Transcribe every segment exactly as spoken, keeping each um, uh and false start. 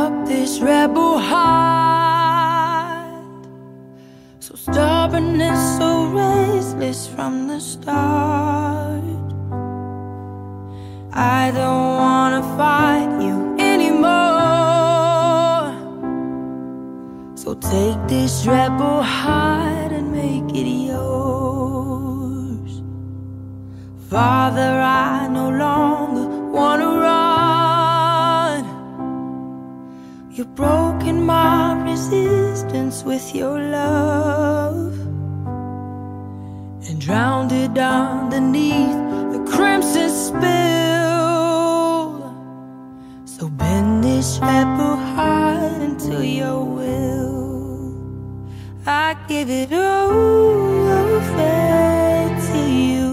up this rebel heart, so stubborn and so restless from the start. I don't wanna fight you anymore, so take this rebel heart and make it yours. Father, I no longer wanna run. You've broken my resistance with your love and drowned it underneath the crimson spill. So bend this rebel heart into your will. I give it over to you.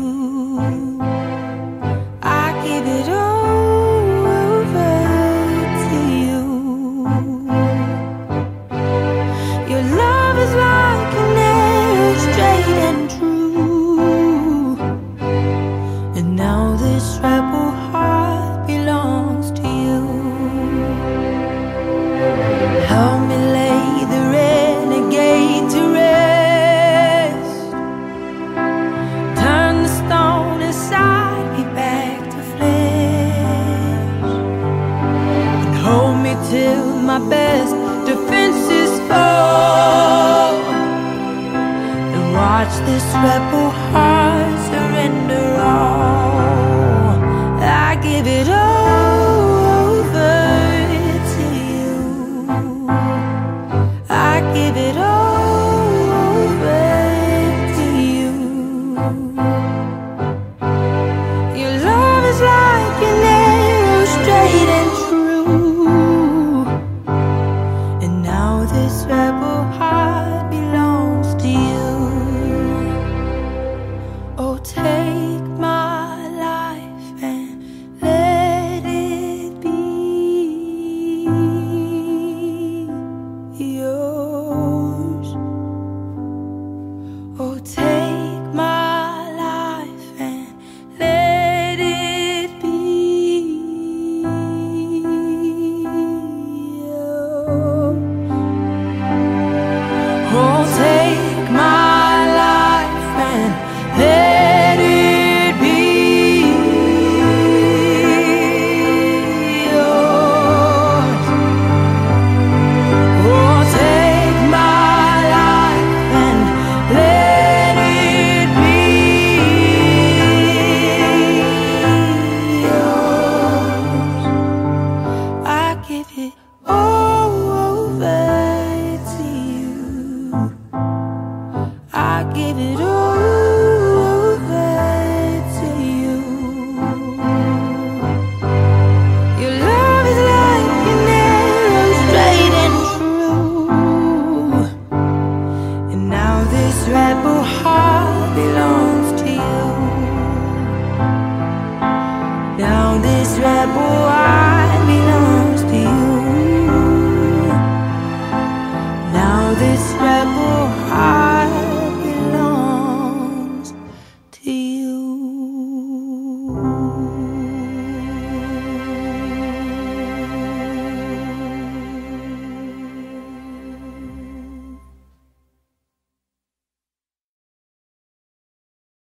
I give it over to you. Your love is like an arrow, straight and true. And now this rebel heart belongs to you. Help me lay the renegade to rest. Turn the stone inside me back to flesh, and hold me till my best defenses fall, and watch this rebel heart surrender all. I give it over to you. I give it over to you. Your love is like an arrow, straight and true. And now this rebel heart belongs to you. Oh, take my life and let it be yours. Oh, take my life and let it be yours. Oh, take my life and let it be yours. Oh, take my life and let it be yours. I give it all.